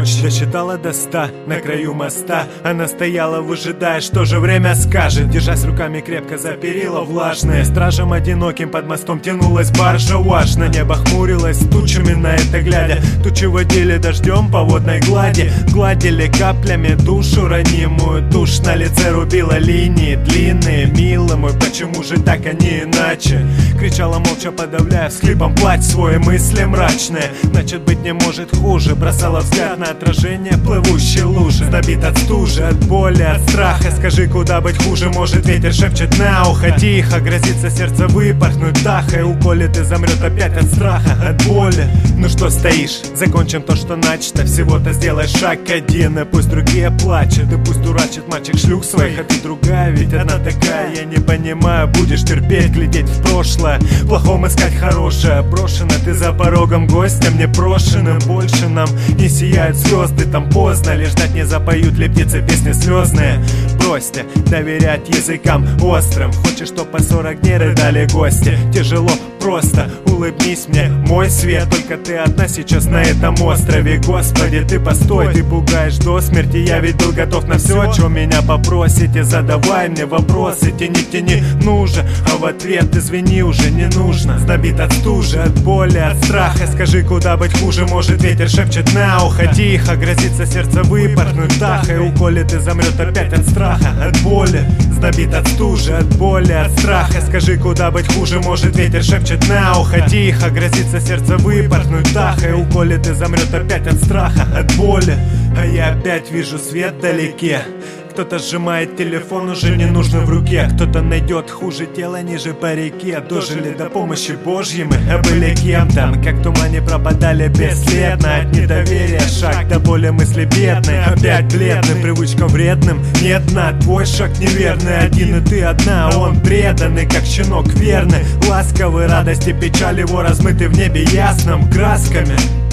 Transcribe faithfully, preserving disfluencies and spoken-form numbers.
ночь. Досчитала до ста на краю моста. Она стояла, выжидая, что же время скажет. Держась руками крепко за перила влажные, стражем одиноким под мостом тянулась баржа ваш. На небо хмурилась тучами на это глядя. Тучи водили дождем по водной глади, гладили каплями душу ранимую. Тушь на лице рубила линии длинные. Милый мой, почему же так, а не иначе? Кричала молча, подавляя всхлипом плач свой. Мысли мрачные, значит быть не может хуже. Бросала взгляд на отражение плывущей лужи. Добит от стужи, от боли, от страха. Скажи, куда быть хуже, может ветер шепчет на ухо. Тихо, грозится сердце выпорхнуть дахой. Уколет и замрет опять от страха, от боли. Ну что стоишь, закончим то, что начато. Всего-то сделай шаг один, и пусть другие плачут. И пусть дурачит мальчик шлюх своих, а ты другая, ведь одна такая. Я не понимаю, будешь терпеть, глядеть в прошлое, в плохом искать хорошее. Брошено, ты за порогом гостем непрошенным. Больше нам не сияют звезды, там поздно. Лишь ждать не запоют ли птицы песни слезные. Бросьте доверять языкам острым. Хочешь, чтоб по сорок дней рыдали гости? Тяжело, просто улыбнись мне, мой свет. Только ты одна сейчас на этом острове. Господи, ты постой, ты пугаешь до смерти. Я ведь был готов на все, о чем меня попросите. Задавай мне вопросы, тяни, тяни, ну же. А в ответ извини, уже не нужно. Знобит от стужи, от боли, от страха. Скажи, куда быть хуже, может ветер шепчет на ухо. Тихо, грозится сердце выпорхнуть дахой. Уколет и замрет опять от страха, от боли. Знобит от стужи, от боли, от страха. Скажи, куда быть хуже, может ветер шепчет на ухо. Тихо, грозится сердце выпорхнуть дахой. Уколет и замрет опять от страха, от боли. А я опять вижу свет вдалеке. Кто-то сжимает телефон, уже не нужно в руке. Кто-то найдет хуже тела ниже по реке. Дожили до помощи Божьей мы, а были кем-то. Мы как в тумане пропадали бесследно. От недоверия шаг до боли мысли бедной. Опять бледным, привычкам вредным нет дна. Твой шаг неверный, один и ты одна. Он преданный, как щенок верный. Ласковый, радости, печаль его размыты в небе ясным красками.